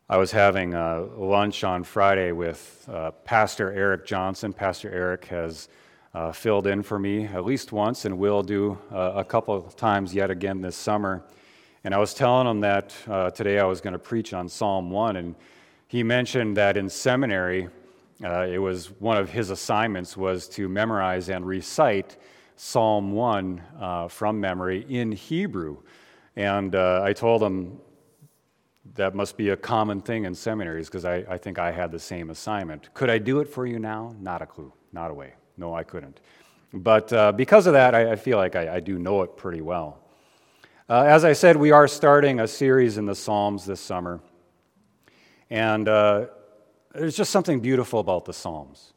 I was having lunch on Friday with Pastor Eric Johnson. Pastor Eric has filled in for me at least once and will do a couple of times yet again this summer. And I was telling him that today I was going to preach on Psalm 1, and he mentioned that in seminary, it was one of his assignments was to memorize and recite Psalm 1 from memory in Hebrew. And I told him that must be a common thing in seminaries because I think I had the same assignment. Could I do it for you now? Not a clue, not a way. No, I couldn't. But because of that, I feel like I do know it pretty well. As I said, we are starting a series in the Psalms this summer. And there's just something beautiful about the Psalms.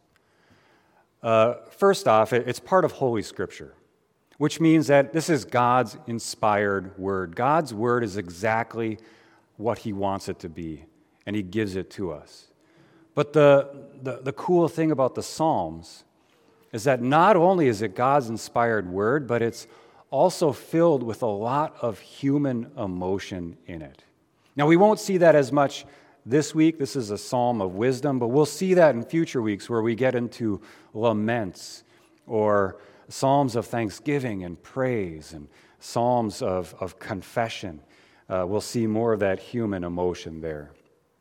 First off, it's part of Holy Scripture, which means that this is God's inspired word. God's word is exactly what he wants it to be, and he gives it to us. But the cool thing about the Psalms is that not only is it God's inspired word, but it's also filled with a lot of human emotion in it. Now, we won't see that as much this week. This is a psalm of wisdom, but we'll see that in future weeks where we get into laments or psalms of thanksgiving and praise and psalms of confession. We'll see more of that human emotion there.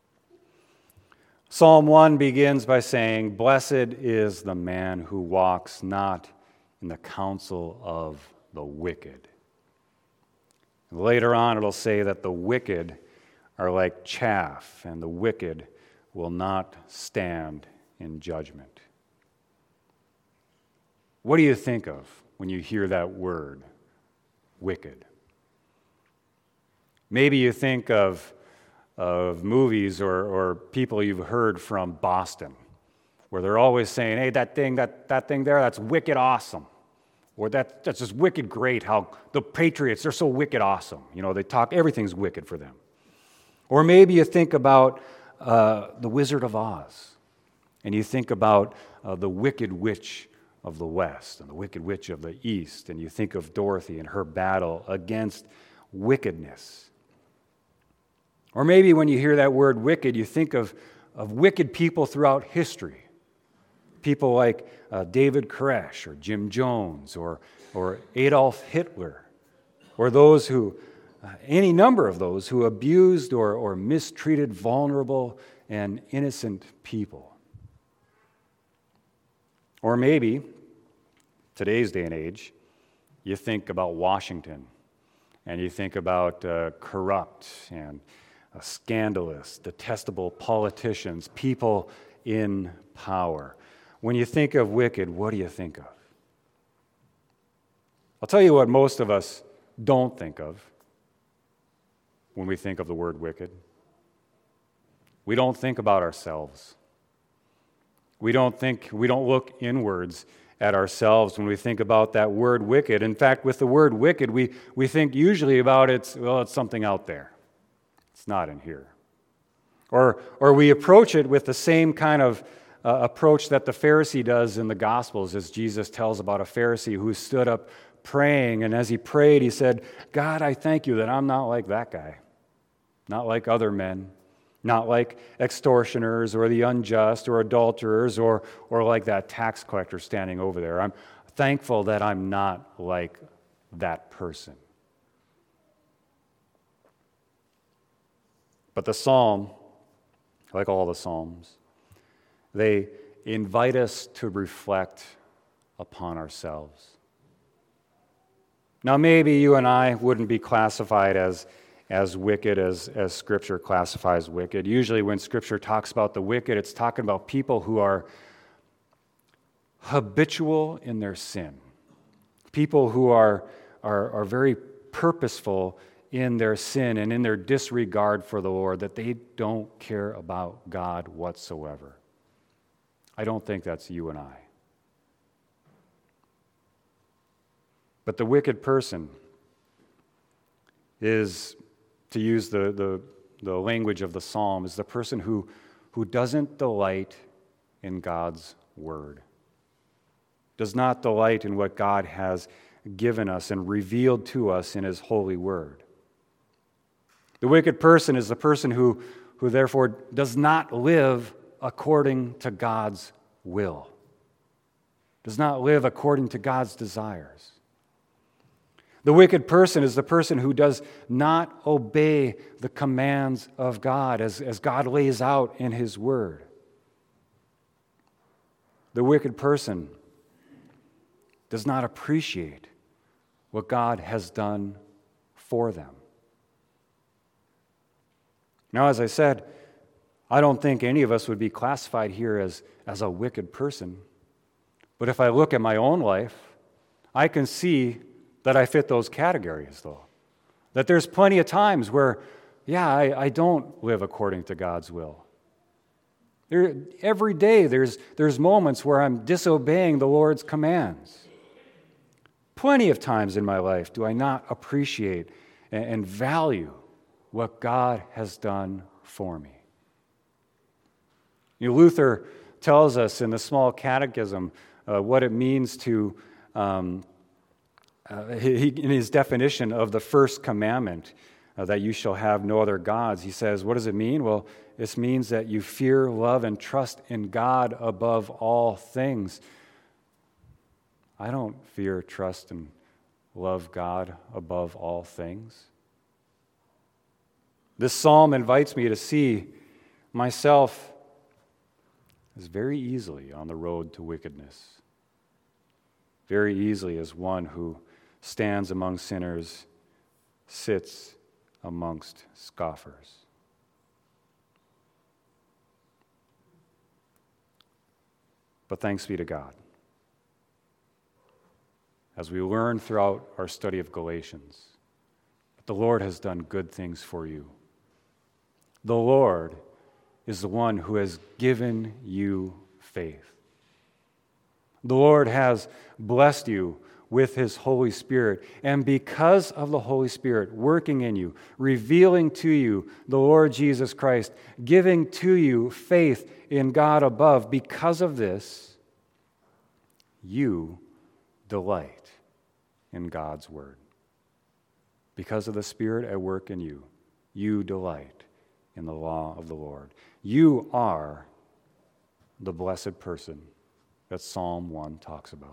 Psalm 1 begins by saying, "Blessed is the man who walks not in the counsel of the wicked." And later on, it'll say that the wicked are like chaff, and the wicked will not stand in judgment. What do you think of when you hear that word, wicked? Maybe you think of movies or people you've heard from Boston, where they're always saying, "Hey, that thing there, that's wicked awesome." Or that's just wicked great, how the Patriots, they're so wicked awesome. You know, they talk, everything's wicked for them. Or maybe you think about the Wizard of Oz, and you think about the Wicked Witch of the West and the Wicked Witch of the East, and you think of Dorothy and her battle against wickedness. Or maybe when you hear that word wicked, you think of wicked people throughout history. People like David Koresh or Jim Jones or Adolf Hitler, or those who, any number of those who abused or mistreated vulnerable and innocent people. Or maybe, today's day and age, you think about Washington, and you think about corrupt and scandalous, detestable politicians, people in power. When you think of wicked, what do you think of? I'll tell you what most of us don't think of when we think of the word wicked. We don't think about ourselves. We don't look inwards at ourselves when we think about that word wicked. In fact, with the word wicked, we think usually about it's something out there. It's not in here. Or we approach it with the same kind of approach that the Pharisee does in the Gospels, as Jesus tells about a Pharisee who stood up praying, and as he prayed, he said, "God, I thank you that I'm not like that guy, not like other men, not like extortioners or the unjust or adulterers or like that tax collector standing over there. I'm thankful that I'm not like that person." But the psalm, like all the psalms, they invite us to reflect upon ourselves. Now, maybe you and I wouldn't be classified as wicked as Scripture classifies wicked. Usually when Scripture talks about the wicked, it's talking about people who are habitual in their sin. People who are very purposeful in their sin and in their disregard for the Lord, that they don't care about God whatsoever. I don't think that's you and I. But the wicked person is, to use the language of the psalm, is the person who doesn't delight in God's word, does not delight in what God has given us and revealed to us in his holy word. The wicked person is the person who who therefore does not live according to God's will, does not live according to God's desires. The wicked person is the person who does not obey the commands of God as God lays out in His Word. The wicked person does not appreciate what God has done for them. Now, as I said, I don't think any of us would be classified here as a wicked person. But if I look at my own life, I can see that I fit those categories, though. That there's plenty of times where, I don't live according to God's will. Every day there's moments where I'm disobeying the Lord's commands. Plenty of times in my life do I not appreciate and value what God has done for me. Luther tells us in the Small Catechism what it means to, in his definition of the first commandment, that you shall have no other gods. He says, what does it mean? Well, this means that you fear, love, and trust in God above all things. I don't fear, trust, and love God above all things. This psalm invites me to see myself as very easily on the road to wickedness, very easily as one who stands among sinners, sits amongst scoffers. But thanks be to God. As we learn throughout our study of Galatians, that the Lord has done good things for you. The Lord is the one who has given you faith. The Lord has blessed you with His Holy Spirit, and because of the Holy Spirit working in you, revealing to you the Lord Jesus Christ, giving to you faith in God above, because of this, you delight in God's Word. Because of the Spirit at work in you, you delight in the law of the Lord. You are the blessed person that Psalm 1 talks about.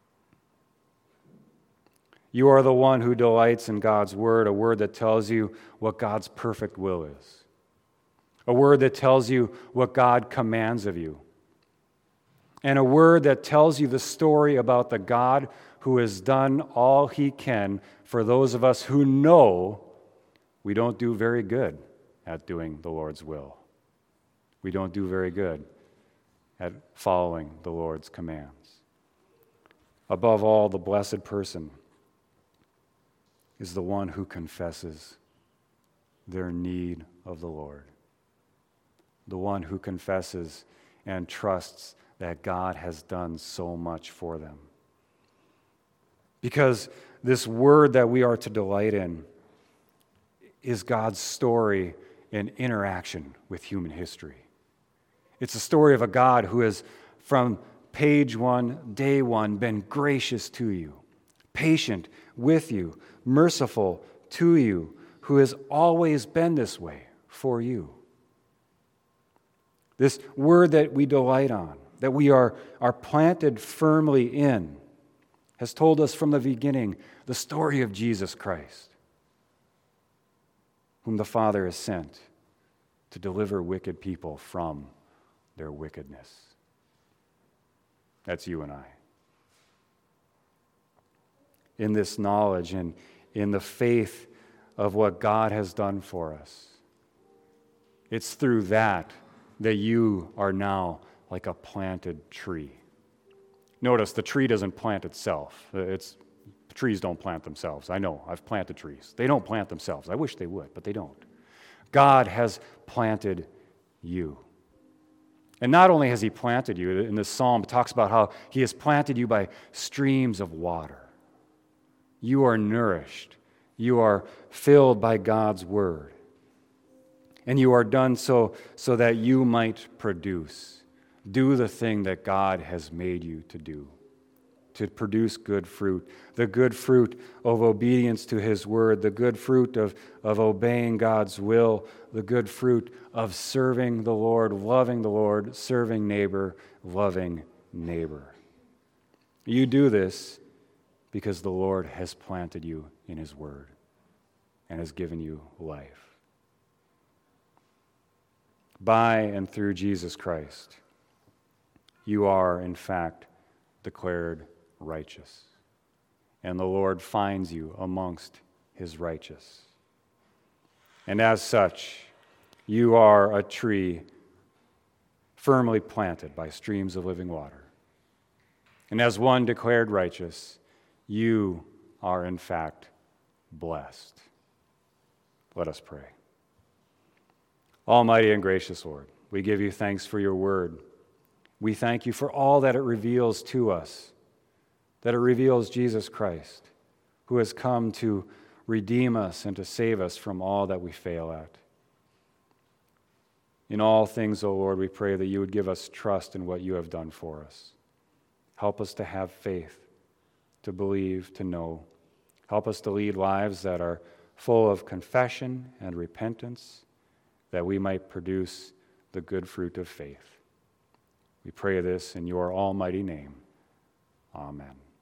You are the one who delights in God's Word, a Word that tells you what God's perfect will is, a Word that tells you what God commands of you, and a Word that tells you the story about the God who has done all He can for those of us who know we don't do very good at doing the Lord's will. We don't do very good at following the Lord's commands. Above all, the blessed person is the one who confesses their need of the Lord, the one who confesses and trusts that God has done so much for them. Because this Word that we are to delight in is God's story and interaction with human history. It's a story of a God who has, from page one, day one, been gracious to you, patient with you, merciful to you, who has always been this way for you. This Word that we delight on, that we are planted firmly in, has told us from the beginning the story of Jesus Christ, whom the Father has sent to deliver wicked people from their wickedness. That's you and I. In this knowledge and in the faith of what God has done for us, it's through that you are now like a planted tree. Notice the tree doesn't plant itself. Trees don't plant themselves. I know, I've planted trees. They don't plant themselves. I wish they would, but they don't. God has planted you. And not only has He planted you, in this psalm it talks about how He has planted you by streams of water. You are nourished. You are filled by God's Word. And you are done so that you might produce. Do the thing that God has made you to do. to produce good fruit, the good fruit of obedience to his word, the good fruit of obeying God's will, the good fruit of serving the Lord, serving neighbor, loving neighbor. You do this because the Lord has planted you in his word and has given you life. By and through Jesus Christ, you are, in fact, declared righteous, and the Lord finds you amongst his righteous. And as such, you are a tree firmly planted by streams of living water. And as one declared righteous, you are in fact blessed. Let us pray. Almighty and gracious Lord, we give you thanks for your word. We thank you for all that it reveals to us, that it reveals Jesus Christ, who has come to redeem us and to save us from all that we fail at. In all things, O Lord, we pray that you would give us trust in what you have done for us. Help us to have faith, to believe, to know. Help us to lead lives that are full of confession and repentance, that we might produce the good fruit of faith. We pray this in your almighty name. Amen.